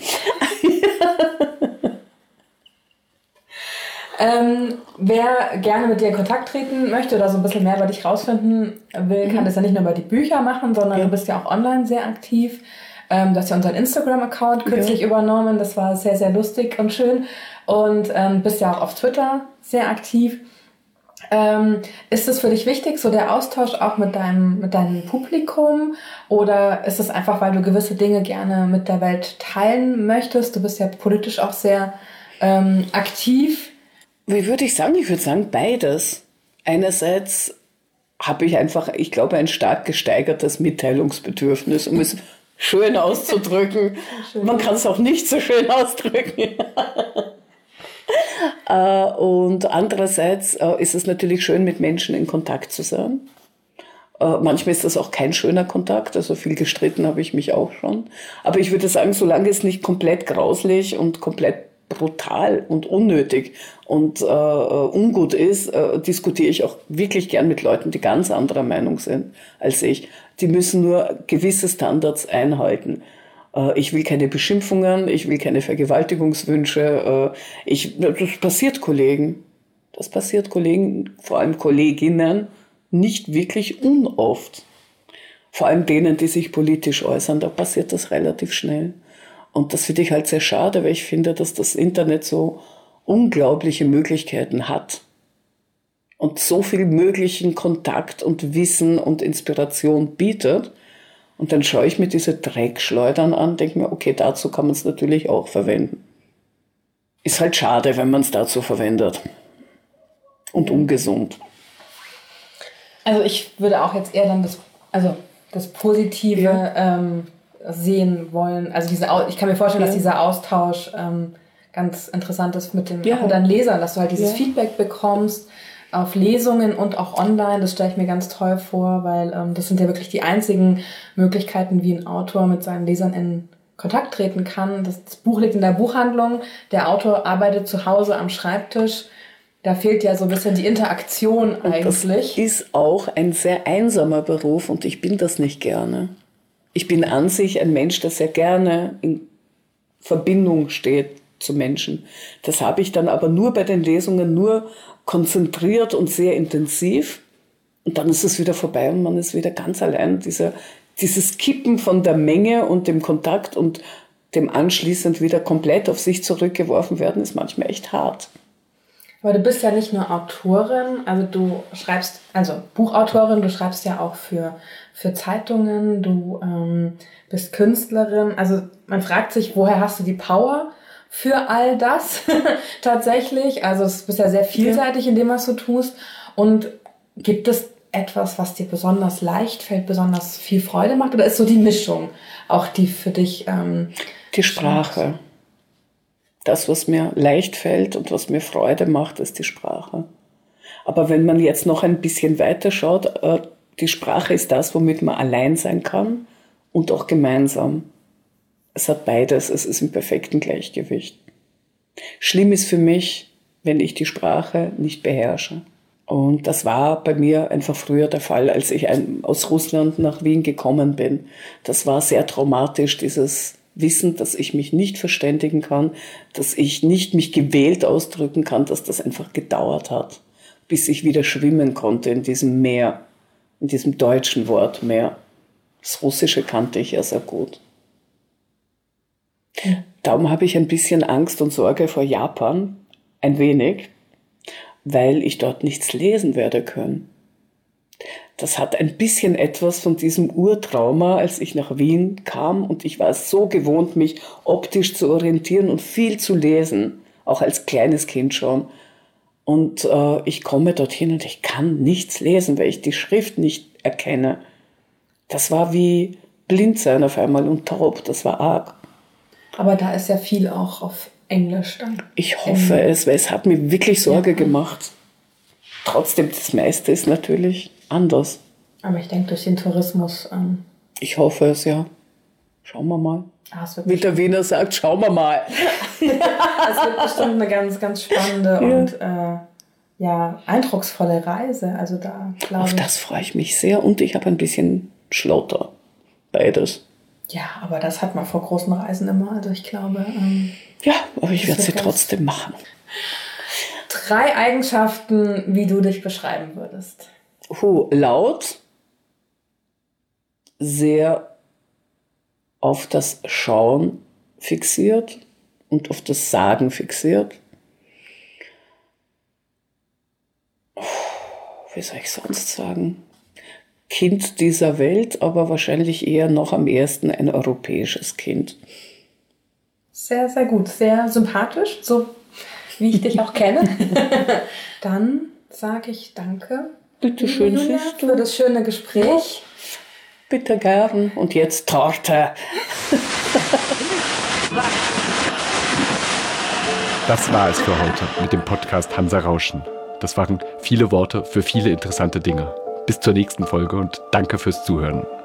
Ähm, wer gerne mit dir in Kontakt treten möchte oder so ein bisschen mehr über dich rausfinden will, kann mhm. das ja nicht nur über die Bücher machen, sondern ja. du bist ja auch online sehr aktiv. Ähm, du hast ja unseren Instagram-Account kürzlich ja. übernommen. Das war sehr, sehr lustig und schön. Und ähm, bist ja auch auf Twitter sehr aktiv. Ähm, ist es für dich wichtig, so der Austausch auch mit deinem, mit deinem Publikum? Oder ist es einfach, weil du gewisse Dinge gerne mit der Welt teilen möchtest? Du bist ja politisch auch sehr ähm, aktiv.
Wie würde ich sagen? Ich würde sagen beides. Einerseits habe ich einfach, ich glaube, ein stark gesteigertes Mitteilungsbedürfnis, um es schön auszudrücken. Schön. Man kann es auch nicht so schön ausdrücken. Und andererseits ist es natürlich schön, mit Menschen in Kontakt zu sein. Manchmal ist das auch kein schöner Kontakt, also viel gestritten habe ich mich auch schon. Aber ich würde sagen, solange es nicht komplett grauslich und komplett brutal und unnötig und äh, ungut ist, äh, diskutiere ich auch wirklich gern mit Leuten, die ganz anderer Meinung sind als ich. Die müssen nur gewisse Standards einhalten. Äh, ich will keine Beschimpfungen, ich will keine Vergewaltigungswünsche. Äh, ich, das passiert Kollegen. Das passiert Kollegen, vor allem Kolleginnen, nicht wirklich unoft. Vor allem denen, die sich politisch äußern, da passiert das relativ schnell. Und das finde ich halt sehr schade, weil ich finde, dass das Internet so unglaubliche Möglichkeiten hat und so viel möglichen Kontakt und Wissen und Inspiration bietet. Und dann schaue ich mir diese Dreckschleudern an, denke mir, okay, dazu kann man es natürlich auch verwenden. Ist halt schade, wenn man es dazu verwendet. Und ungesund.
Also ich würde auch jetzt eher dann das, also das Positive ja. ähm, sehen wollen. Also diese, ich kann mir vorstellen, ja. dass dieser Austausch ähm, ganz interessant ist mit, dem,
ja.
auch mit deinen Lesern, dass du halt dieses
ja.
Feedback bekommst auf Lesungen und auch online. Das stelle ich mir ganz toll vor, weil ähm, das sind ja wirklich die einzigen Möglichkeiten, wie ein Autor mit seinen Lesern in Kontakt treten kann. Das, das Buch liegt in der Buchhandlung, der Autor arbeitet zu Hause am Schreibtisch. Da fehlt ja so ein bisschen die Interaktion eigentlich.
Das ist auch ein sehr einsamer Beruf und ich bin das nicht gerne. Ich bin an sich ein Mensch, der sehr gerne in Verbindung steht zu Menschen. Das habe ich dann aber nur bei den Lesungen, nur konzentriert und sehr intensiv. Und dann ist es wieder vorbei und man ist wieder ganz allein. Dieser, dieses Kippen von der Menge und dem Kontakt und dem anschließend wieder komplett auf sich zurückgeworfen werden, ist manchmal echt hart.
Aber du bist ja nicht nur Autorin, also du schreibst, also Buchautorin, du schreibst ja auch für, für Zeitungen, du ähm, bist Künstlerin. Also man fragt sich, woher hast du die Power für all das tatsächlich? Also du bist ja sehr vielseitig in dem, was du tust. Und gibt es etwas, was dir besonders leicht fällt, besonders viel Freude macht? Oder ist so die Mischung auch die für dich? Ähm,
die Sprache. Das, was mir leicht fällt und was mir Freude macht, ist die Sprache. Aber wenn man jetzt noch ein bisschen weiter schaut, die Sprache ist das, womit man allein sein kann und auch gemeinsam. Es hat beides, es ist im perfekten Gleichgewicht. Schlimm ist für mich, wenn ich die Sprache nicht beherrsche. Und das war bei mir einfach früher der Fall, als ich aus Russland nach Wien gekommen bin. Das war sehr traumatisch, dieses Wissen, dass ich mich nicht verständigen kann, dass ich nicht mich gewählt ausdrücken kann, dass das einfach gedauert hat, bis ich wieder schwimmen konnte in diesem Meer, in diesem deutschen Wort Meer. Das Russische kannte ich ja sehr gut. Darum habe ich ein bisschen Angst und Sorge vor Japan, ein wenig, weil ich dort nichts lesen werde können. Das hat ein bisschen etwas von diesem Urtrauma, als ich nach Wien kam und ich war so gewohnt, mich optisch zu orientieren und viel zu lesen, auch als kleines Kind schon. Und äh, ich komme dorthin und ich kann nichts lesen, weil ich die Schrift nicht erkenne. Das war wie blind sein auf einmal und taub, das war arg.
Aber da ist ja viel auch auf Englisch dann.
Ich hoffe Englisch. es, weil es hat mir wirklich Sorge ja. gemacht. Trotzdem, das meiste ist natürlich anders.
Aber ich denke, durch den Tourismus... Ähm
ich hoffe es, ja. Schauen wir mal.
Ah,
Wie der Wiener sagt, schauen wir mal.
Es wird bestimmt eine ganz, ganz spannende ja. und äh, ja, eindrucksvolle Reise. Also da glaube
Auf das freue ich mich sehr und ich habe ein bisschen Schlotter. Beides.
Ja, aber das hat man vor großen Reisen immer. Also ich glaube... Ähm,
ja, aber ich werde sie trotzdem machen.
Drei Eigenschaften, wie du dich beschreiben würdest.
Uh, laut, sehr auf das Schauen fixiert und auf das Sagen fixiert. Wie soll ich sonst sagen? Kind dieser Welt, aber wahrscheinlich eher noch am ehesten ein europäisches Kind.
Sehr, sehr gut. Sehr sympathisch, so wie ich dich auch kenne. Dann sage ich danke.
Bitte schön,
Julia, für das schöne Gespräch.
Bitte gern. Und jetzt Torte.
Das war es für heute mit dem Podcast Hansa Rauschen. Das waren viele Worte für viele interessante Dinge. Bis zur nächsten Folge und danke fürs Zuhören.